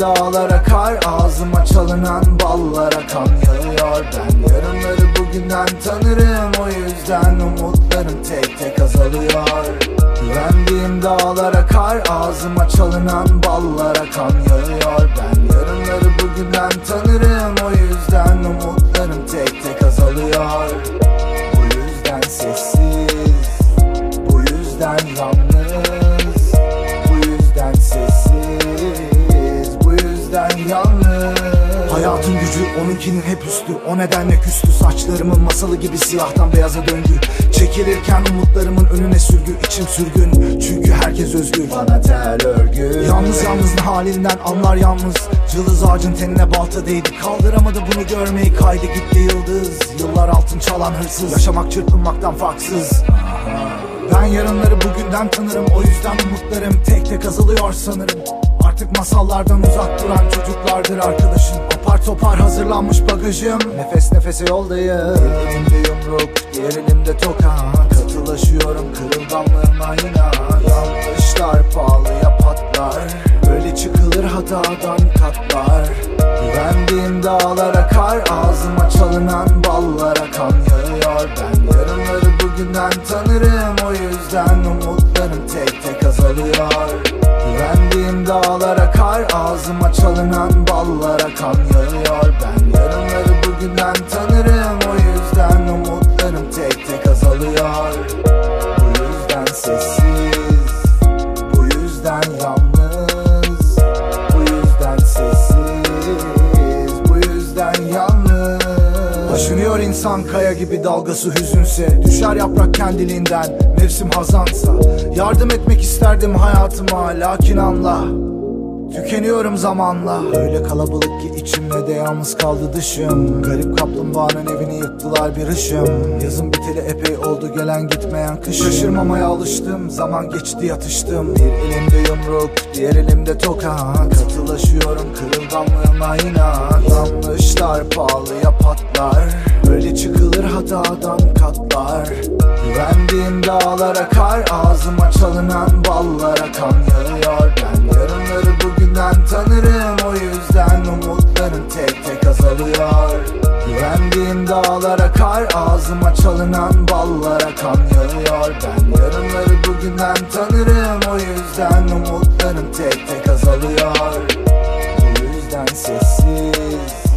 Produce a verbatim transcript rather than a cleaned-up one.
dağlara kar, ağzıma çalınan ballara kan yağıyor. Ben yarınları bugünden tanırım, o yüzden umutlarım tek tek azalıyor. Güvendiğim dağlara kar, ağzıma çalınan ballara kan yağıyor. Ben yarınları bugünden tanırım, o yüzden umutlarım tek tek azalıyor. Bu yüzden sessiz, bu yüzden yalnız, bu yüzden sessiz, bu yüzden yalnız. Hayatın gücü onunkinin hep üstü, o nedenle küstü. Saçlarımın masalı gibi siyahtan beyaza döndü. Çekilirken umutlarımın önüne sürgü, içim sürgün çünkü herkes özgür. Bana tel örgü. Yalnız yalnız halinden anlar yalnız. Cılız ağacın tenine balta değdi, kaldıramadı bunu görmeyi, kaydı gitti yıldız. Yıllar altın çalan hırsız, yaşamak çırpınmaktan farksız. Ben yarınları bugünden tanırım, o yüzden umutlarım tek tek azalıyor sanırım. Artık masallardan uzak duran çocuklardır arkadaşım. Apar topar hazırlanmış bagajım, nefes nefese yoldayım. Bir elimde yumruk, diğer elimde toka. Katılaşıyorum kırılganlığıma inan. Yanlışlar pahalıya patlar, böyle çıkılır hatadan katlar. Güvendiğim dağlara kar, ağzıma çalınan ballara kan yağıyor. Ben yarınları bugünden tanırım, o yüzden umutlarım tek tek azalıyor. Güvendiğim dağlara kar, ağzıma çalınan ballara kan yağıyor. Ben yarınları bugünden tanırım, o yüzden umutlarım tek tek azalıyor. Bu yüzden sessiz, bu yüzden yalnız, bu yüzden sessiz, bu yüzden yalnız. Taşınıyor insan kaya gibi, dalgası hüzünse. Düşer yaprak kendiliğinden, mevsim hazansa. Yardım etmek isterdim hayatıma, lakin anla, tükeniyorum zamanla. Öyle kalabalık ki içimde de yalnız kaldı dışım. Garip kaplumbağanın evini yıktılar bir ışım. Yazın biteli epey oldu, gelen gitmeyen kışım. Şaşırmamaya alıştım, zaman geçti yatıştım. Bir elimde yumruk, diğer elimde toka. Katılaşıyorum kırılganlığıma inan. Yanlışlar pahalıya patlar, böyle çıkılır hatadan katlar. Güvendiğim dağlara kar, ağzıma çalınan ballara kan yağıyor. Ben yarınları bugünden tanırım, o yüzden umutlarım tek tek azalıyor. Güvendiğim dağlara kar, ağzıma çalınan ballara kan yağıyor. Ben yarınları bugünden tanırım, o yüzden umutlarım tek tek azalıyor. Bu yüzden sessiz,